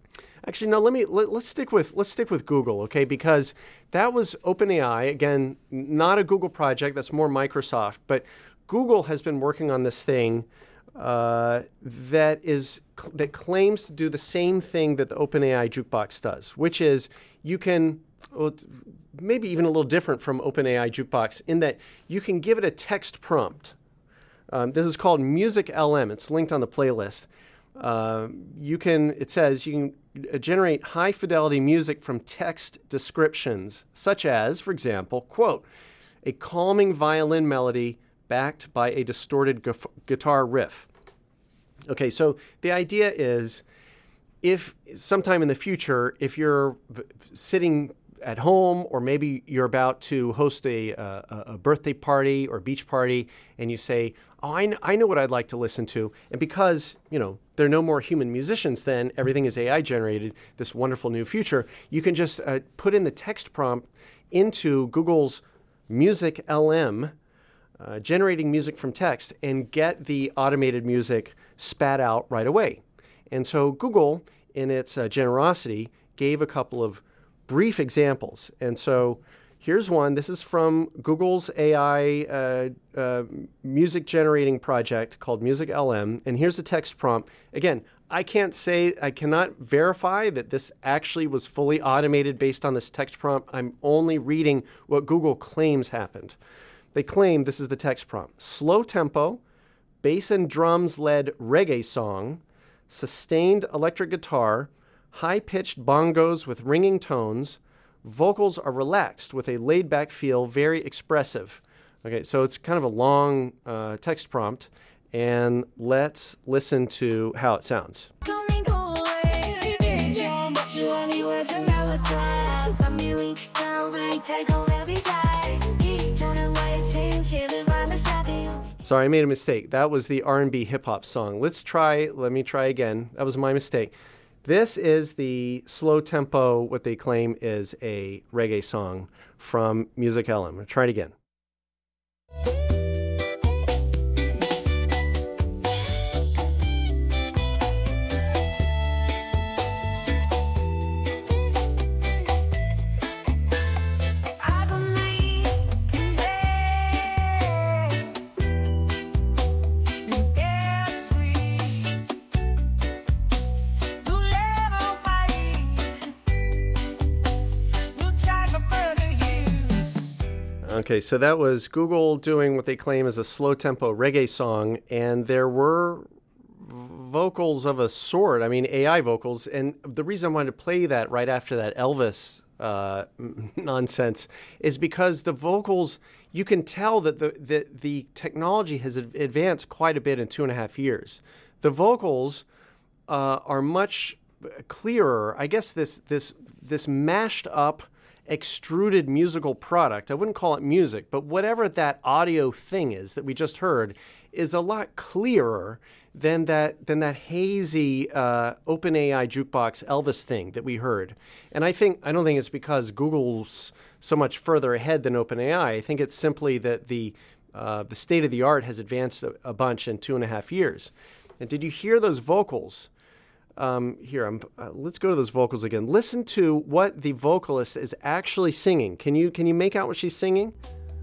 Actually, no. Let me let, let's stick with let's stick with Google, okay? Because that was OpenAI. Again, not a Google project. That's more Microsoft. But Google has been working on this thing uh, that is that claims to do the same thing that the OpenAI Jukebox does, which is you can. Well, maybe even a little different from OpenAI Jukebox in that you can give it a text prompt. Um, this is called Music L M. It's linked on the playlist. Uh, you can, it says, you can generate high-fidelity music from text descriptions, such as, for example, quote, a calming violin melody backed by a distorted gu- guitar riff. Okay, so the idea is if sometime in the future, if you're v- sitting at home, or maybe you're about to host a, uh, a birthday party or beach party, and you say, oh, I, kn- I know what I'd like to listen to. And because, you know, there are no more human musicians then, everything is A I generated, this wonderful new future, you can just uh, put in the text prompt into Google's Music L M, uh, generating music from text, and get the automated music spat out right away. And so Google, in its uh, generosity, gave a couple of brief examples. And so here's one. This is from Google's A I uh, uh, music generating project called Music L M. And here's the text prompt. Again, I can't say, I cannot verify that this actually was fully automated based on this text prompt. I'm only reading what Google claims happened. They claim, this is the text prompt, slow tempo, bass and drums led reggae song, sustained electric guitar, high-pitched bongos with ringing tones. Vocals are relaxed with a laid-back feel, very expressive. Okay, so it's kind of a long uh, text prompt, and let's listen to how it sounds. Sorry, I made a mistake. That was the R and B hip-hop song. Let's try, let me try again. That was my mistake. This is the slow tempo, what they claim is a reggae song from Music L M. I'm going to try it again. Okay, so that was Google doing what they claim is a slow-tempo reggae song, and there were vocals of a sort, I mean A I vocals, and the reason I wanted to play that right after that Elvis uh, nonsense is because the vocals, you can tell that the, the, the technology has advanced quite a bit in two and a half years. The vocals uh, are much clearer. I guess this this this mashed up extruded musical product, I wouldn't call it music, but whatever that audio thing is that we just heard is a lot clearer than that than that hazy uh, OpenAI Jukebox Elvis thing that we heard. And I think I don't think it's because Google's so much further ahead than OpenAI. I think it's simply that the uh, the state of the art has advanced a, a bunch in two and a half years. And did you hear those vocals? Um, here, I'm, uh, let's go to those vocals again. Listen to what the vocalist is actually singing. Can you can you make out what she's singing?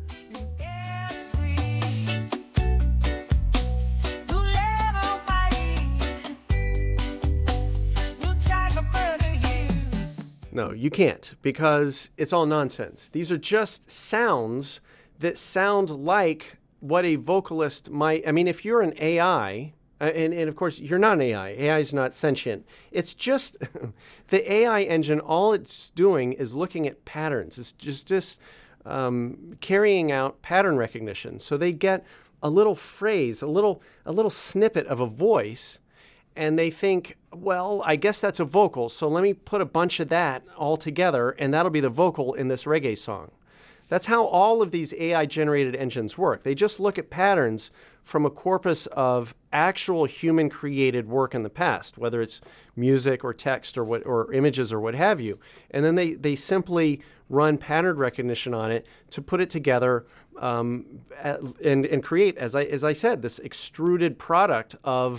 No, you can't, because it's all nonsense. These are just sounds that sound like what a vocalist might. I mean, if you're an A I. Uh, and, and of course, you're not an A I. A I is not sentient. It's just the A I engine, all it's doing is looking at patterns. It's just, just um, carrying out pattern recognition. So they get a little phrase, a little, a little snippet of a voice, and they think, well, I guess that's a vocal, so let me put a bunch of that all together, and that'll be the vocal in this reggae song. That's how all of these A I-generated engines work. They just look at patterns from a corpus of actual human-created work in the past, whether it's music or text or what or images or what have you. And then they, they simply run pattern recognition on it to put it together um, and, and create, as I, as I said, this extruded product of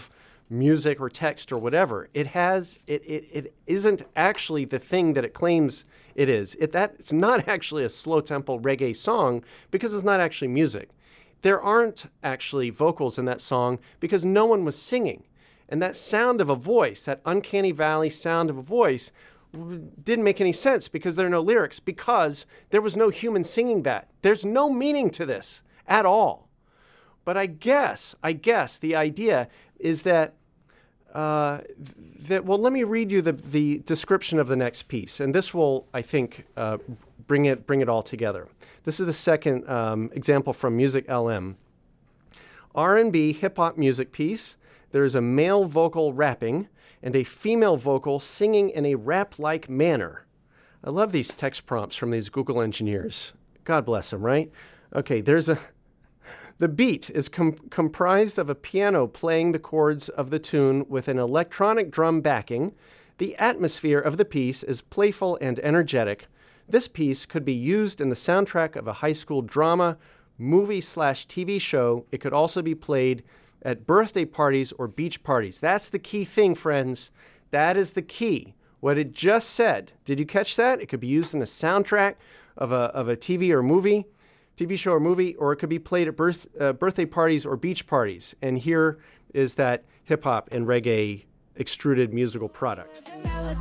music or text or whatever. It has it it, it isn't actually the thing that it claims it is. It that it's not actually a slow tempo reggae song because it's not actually music. There aren't actually vocals in that song because no one was singing. And that sound of a voice, that uncanny valley sound of a voice, didn't make any sense because there are no lyrics, because there was no human singing that. There's no meaning to this at all. But I guess, I guess the idea is that, uh, that well, let me read you the, the description of the next piece, and this will, I think, uh, bring it bring it all together. This is the second um, example from Music L M. R and B hip-hop music piece. There is a male vocal rapping and a female vocal singing in a rap-like manner. I love these text prompts from these Google engineers. God bless them, right? Okay, there's a... The beat is com- comprised of a piano playing the chords of the tune with an electronic drum backing. The atmosphere of the piece is playful and energetic. This piece could be used in the soundtrack of a high school drama, movie slash T V show. It could also be played at birthday parties or beach parties. That's the key thing, friends. That is the key. What it just said. Did you catch that? It could be used in a soundtrack of a of a T V or movie. T V show or movie, or it could be played at birth, uh, birthday parties or beach parties. And here is that hip-hop and reggae extruded musical product.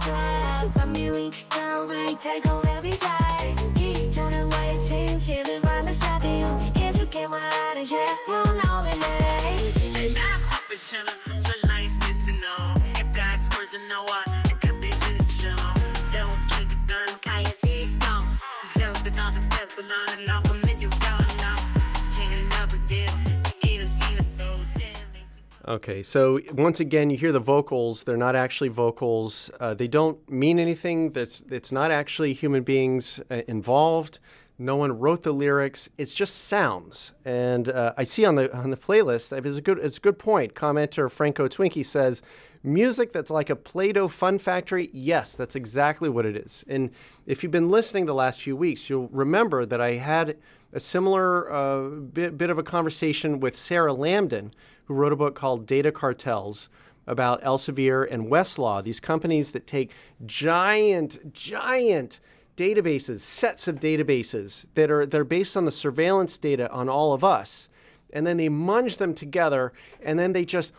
Okay, so once again, you hear the vocals. They're not actually vocals. Uh, they don't mean anything. That's it's not actually human beings uh, involved. No one wrote the lyrics. It's just sounds. And uh, I see on the on the playlist, it's a good it's a good point. Commenter Franco Twinkie says, music that's like a Play-Doh fun factory. Yes, that's exactly what it is. And if you've been listening the last few weeks, you'll remember that I had a similar uh, bit, bit of a conversation with Sarah Lambden, who wrote a book called Data Cartels about Elsevier and Westlaw, these companies that take giant, giant databases, sets of databases that are they're based on the surveillance data on all of us, and then they munge them together, and then they just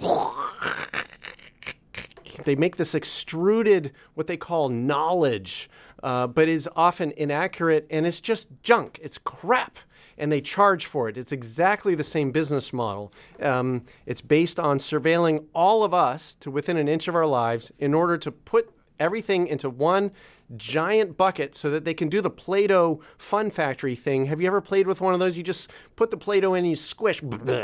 they make this extruded, what they call knowledge, uh, but is often inaccurate, and it's just junk. It's crap. And they charge for it. It's exactly the same business model. Um, it's based on surveilling all of us to within an inch of our lives in order to put everything into one giant bucket so that they can do the Play-Doh fun factory thing. Have you ever played with one of those? You just put the Play-Doh in and you squish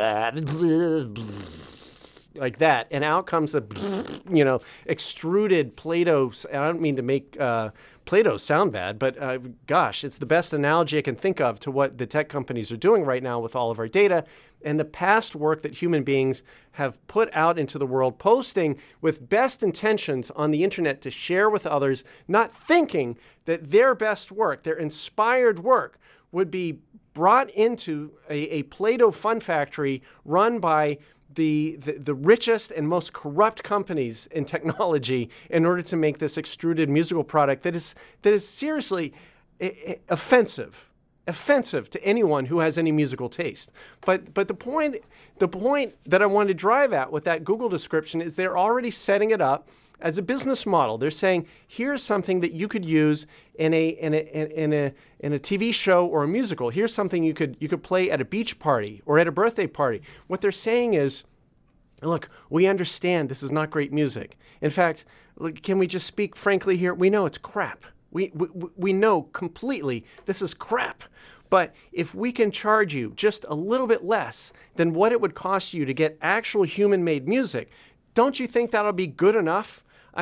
like that, and out comes the, you know, extruded Play-Doh. I don't mean to make uh, Play-Doh sound bad, but uh, gosh, it's the best analogy I can think of to what the tech companies are doing right now with all of our data and the past work that human beings have put out into the world, posting with best intentions on the internet to share with others, not thinking that their best work, their inspired work, would be brought into a, a Play-Doh fun factory run by The, the the richest and most corrupt companies in technology in order to make this extruded musical product that is that is seriously I- I- offensive, offensive to anyone who has any musical taste. But but the point the point that I wanted to drive at with that Google description is they're already setting it up as a business model. They're saying, here's something that you could use in a in a in a in a T V show or a musical. Here's something you could you could play at a beach party or at a birthday party. What they're saying is, look, we understand this is not great music. In fact, can we just speak frankly here? We know it's crap. We we we know completely this is crap. But if we can charge you just a little bit less than what it would cost you to get actual human-made music, don't you think that'll be good enough? I mean,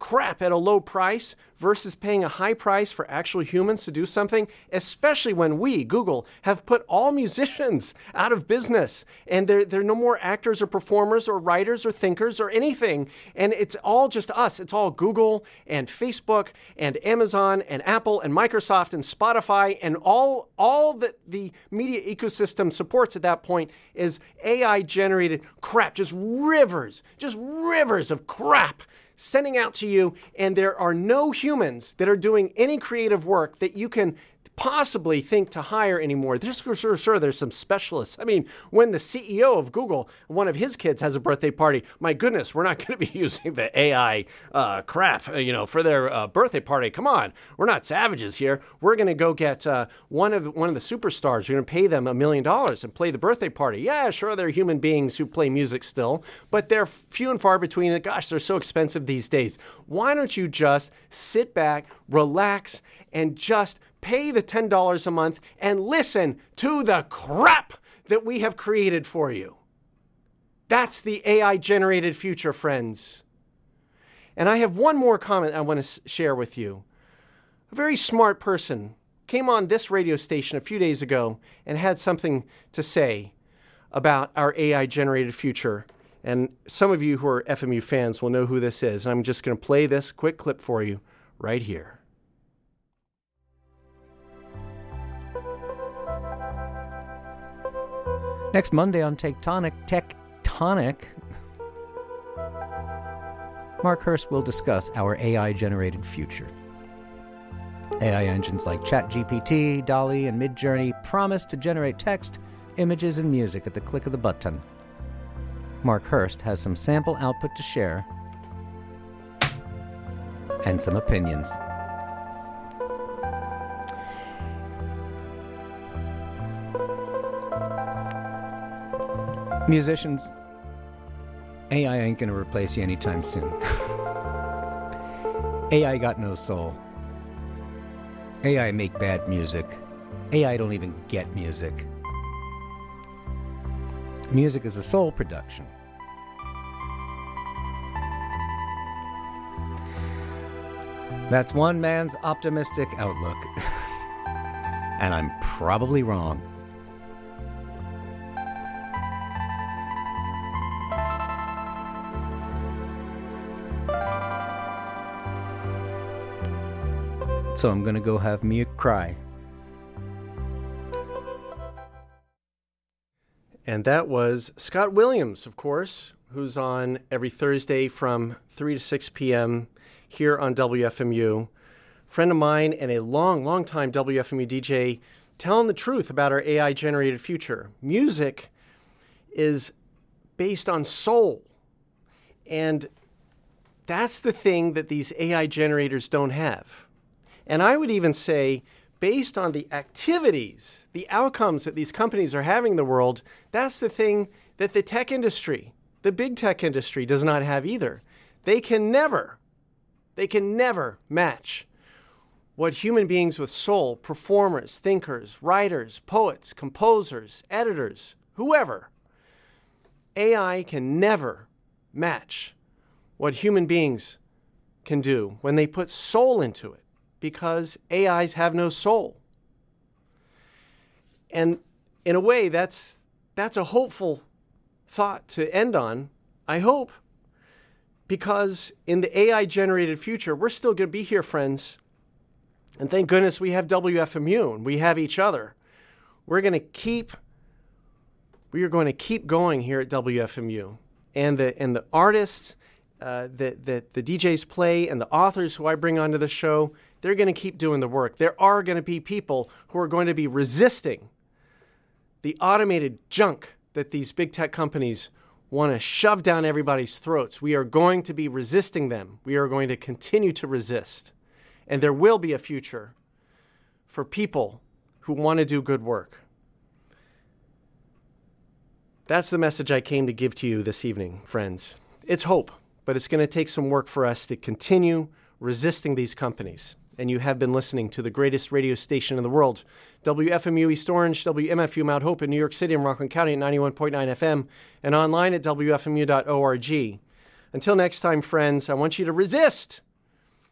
crap at a low price versus paying a high price for actual humans to do something, especially when we, Google, have put all musicians out of business and there, there are no more actors or performers or writers or thinkers or anything. And it's all just us. It's all Google and Facebook and Amazon and Apple and Microsoft and Spotify, and all, all that the media ecosystem supports at that point is A I-generated crap, just rivers, just rivers of crap sending out to you, and there are no humans that are doing any creative work that you can possibly think to hire anymore. There's for sure, sure there's some specialists. I mean, when the C E O of Google, one of his kids has a birthday party, my goodness, we're not going to be using the A I uh, crap, uh, you know, for their uh, birthday party. Come on, we're not savages here. We're going to go get uh, one of one of the superstars. We're going to pay them a million dollars and play the birthday party. Yeah, sure, they're human beings who play music still, but they're few and far between. And gosh, they're so expensive these days. Why don't you just sit back, relax, and just pay the ten dollars a month and listen to the crap that we have created for you? That's the A I-generated future, friends. And I have one more comment I want to share with you. A very smart person came on this radio station a few days ago and had something to say about our A I-generated future. And some of you who are F M U fans will know who this is. I'm just going to play this quick clip for you right here. Next Monday on Tectonic, Tectonic, Mark Hurst will discuss our A I-generated future. A I engines like ChatGPT, DALL-E, and Midjourney promise to generate text, images, and music at the click of the button. Mark Hurst has some sample output to share and some opinions. Musicians, A I ain't gonna replace you anytime soon. A I got no soul. A I make bad music. A I don't even get music. Music is a soul production. That's one man's optimistic outlook. And I'm probably wrong. So I'm going to go have me a cry. And that was Scott Williams, of course, who's on every Thursday from three to six p.m. here on W F M U. Friend of mine and a long, long time W F M U D J telling the truth about our A I-generated future. Music is based on soul. And that's the thing that these A I generators don't have. And I would even say, based on the activities, the outcomes that these companies are having in the world, that's the thing that the tech industry, the big tech industry, does not have either. They can never, they can never match what human beings with soul, performers, thinkers, writers, poets, composers, editors, whoever, A I can never match what human beings can do when they put soul into it, because A Is have no soul. And in a way, that's that's a hopeful thought to end on, I hope, because in the A I-generated future, we're still going to be here, friends. And thank goodness we have W F M U and we have each other. We're going to keep, we are going to keep going here at W F M U. And the and the artists uh, that, that the D Js play and the authors who I bring onto the show, they're going to keep doing the work. There are going to be people who are going to be resisting the automated junk that these big tech companies want to shove down everybody's throats. We are going to be resisting them. We are going to continue to resist. And there will be a future for people who want to do good work. That's the message I came to give to you this evening, friends. It's hope, but it's going to take some work for us to continue resisting these companies. And you have been listening to the greatest radio station in the world, W F M U East Orange, W M F U Mount Hope in New York City and Rockland County at ninety-one point nine F M, and online at W F M U dot org. Until next time, friends, I want you to resist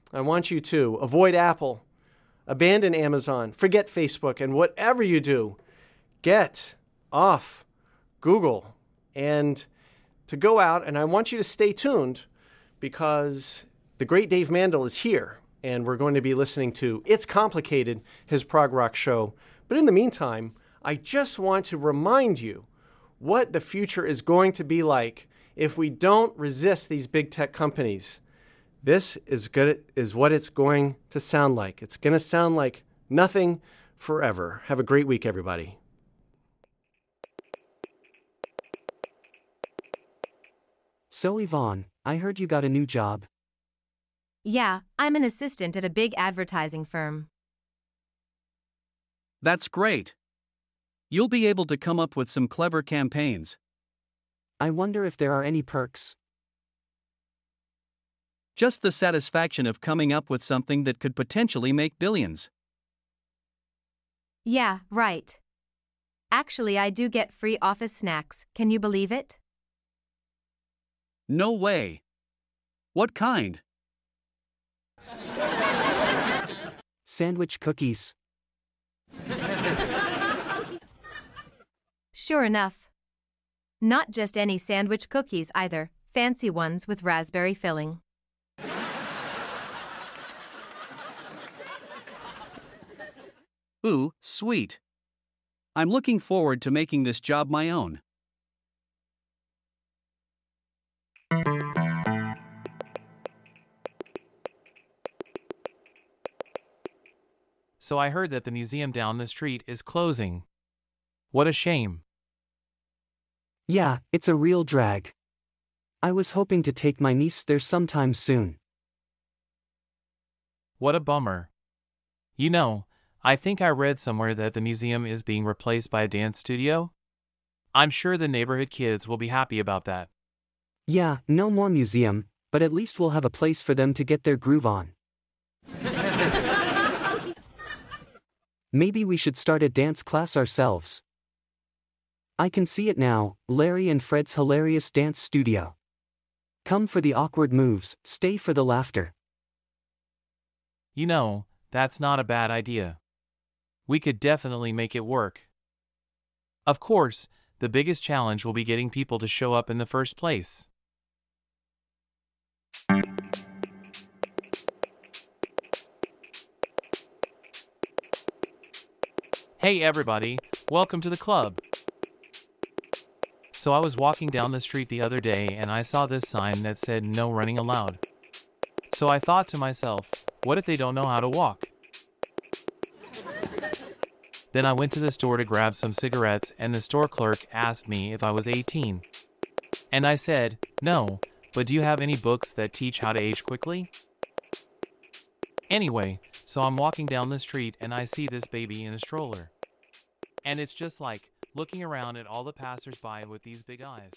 I want you to avoid Apple, abandon Amazon, forget Facebook, and whatever you do, get off Google and to go out. And I want you to stay tuned because the great Dave Mandel is here and we're going to be listening to It's Complicated, his prog rock show. But in the meantime, I just want to remind you what the future is going to be like if we don't resist these big tech companies. This is good is what it's going to sound like. It's going to sound like nothing forever. Have a great week, everybody. So Yvonne, I heard you got a new job. Yeah, I'm an assistant at a big advertising firm. That's great. You'll be able to come up with some clever campaigns. I wonder if there are any perks. Just the satisfaction of coming up with something that could potentially make billions. Yeah, right. Actually, I do get free office snacks. Can you believe it? No way. What kind? Sandwich cookies. Sure enough. Not just any sandwich cookies either, fancy ones with raspberry filling. Ooh, sweet. I'm looking forward to making this job my own. So I heard that the museum down the street is closing. What a shame. Yeah, it's a real drag. I was hoping to take my niece there sometime soon. What a bummer. You know, I think I read somewhere that the museum is being replaced by a dance studio. I'm sure the neighborhood kids will be happy about that. Yeah, no more museum, but at least we'll have a place for them to get their groove on. Maybe we should start a dance class ourselves. I can see it now, Larry and Fred's hilarious dance studio. Come for the awkward moves, stay for the laughter. You know, that's not a bad idea. We could definitely make it work. Of course, the biggest challenge will be getting people to show up in the first place. Hey everybody, welcome to the club. So I was walking down the street the other day and I saw this sign that said no running allowed. So I thought to myself, what if they don't know how to walk? Then I went to the store to grab some cigarettes and the store clerk asked me if I was eighteen. And I said, no, but do you have any books that teach how to age quickly? Anyway, so I'm walking down the street and I see this baby in a stroller. And it's just like looking around at all the passers-by with these big eyes.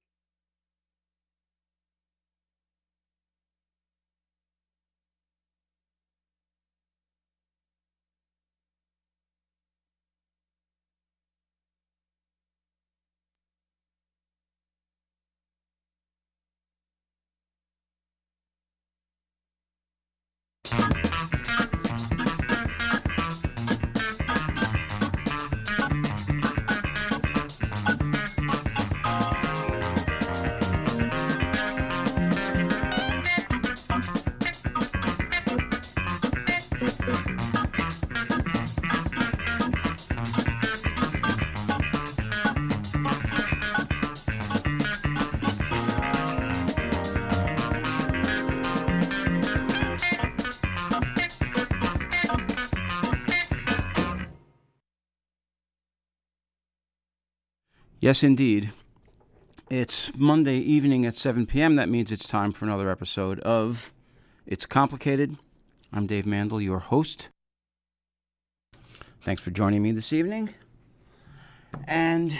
Yes, indeed. It's Monday evening at seven p.m. That means it's time for another episode of It's Complicated. I'm Dave Mandel, your host. Thanks for joining me this evening. And,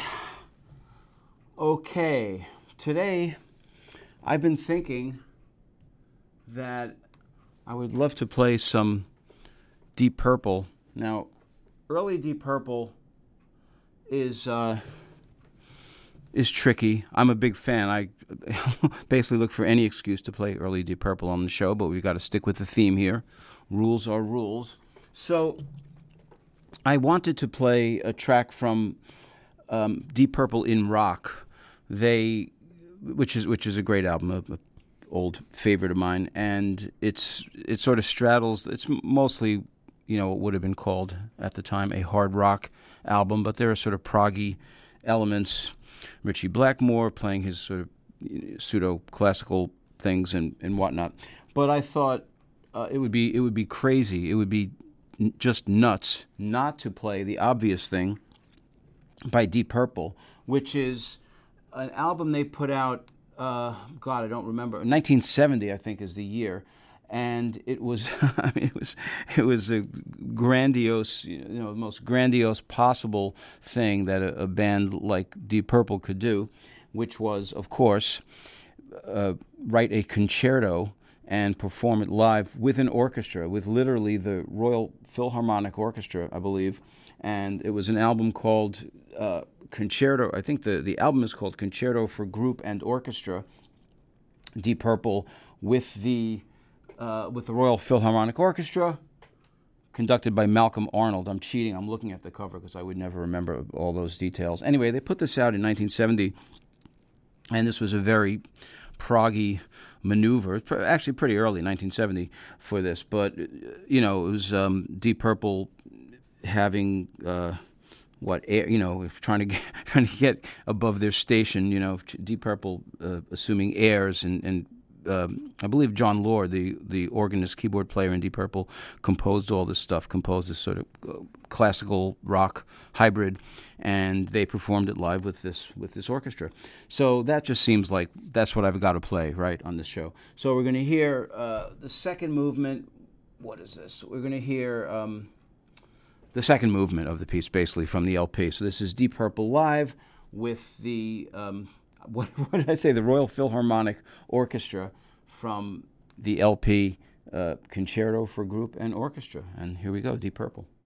okay, today I've been thinking that I would love to play some Deep Purple. Now, early Deep Purple is... Uh, is tricky. I'm a big fan. I basically look for any excuse to play early Deep Purple on the show, but we've got to stick with the theme here. Rules are rules. So I wanted to play a track from um, Deep Purple in Rock. They, which is which is a great album, a, a old favorite of mine, and it's it sort of straddles. It's mostly, you know, what would have been called at the time a hard rock album, but there are sort of proggy elements. Richie Blackmore playing his sort of pseudo-classical things and, and whatnot. But I thought uh, it would be it would be crazy. It would be n- just nuts not to play the obvious thing by Deep Purple, which is an album they put out. Uh, God, I don't remember. nineteen seventy, I think, is the year. And it was, I mean, it was, it was a grandiose, you know, the most grandiose possible thing that a, a band like Deep Purple could do, which was, of course, uh, write a concerto and perform it live with an orchestra, with literally the Royal Philharmonic Orchestra, I believe. And it was an album called uh, Concerto. I think the the album is called Concerto for Group and Orchestra. Deep Purple with the Uh, with the Royal Philharmonic Orchestra, conducted by Malcolm Arnold. I'm cheating. I'm looking at the cover because I would never remember all those details. Anyway, they put this out in nineteen seventy, and this was a very proggy maneuver. It's actually pretty early, nineteen seventy, for this. But, you know, it was um, Deep Purple having, uh, what, air, you know, if trying to get, trying to get above their station, you know, Deep Purple uh, assuming airs and, and Um, I believe John Lord, the, the organist, keyboard player in Deep Purple, composed all this stuff, composed this sort of uh, classical rock hybrid, and they performed it live with this with this orchestra. So that just seems like that's what I've got to play, right, on this show. So we're going to hear uh, the second movement. What is this? We're going to hear um, the second movement of the piece, basically, from the L P. So this is Deep Purple live with the... Um, What, what did I say? The Royal Philharmonic Orchestra from the L P uh, Concerto for Group and Orchestra. And here we go, Deep Purple.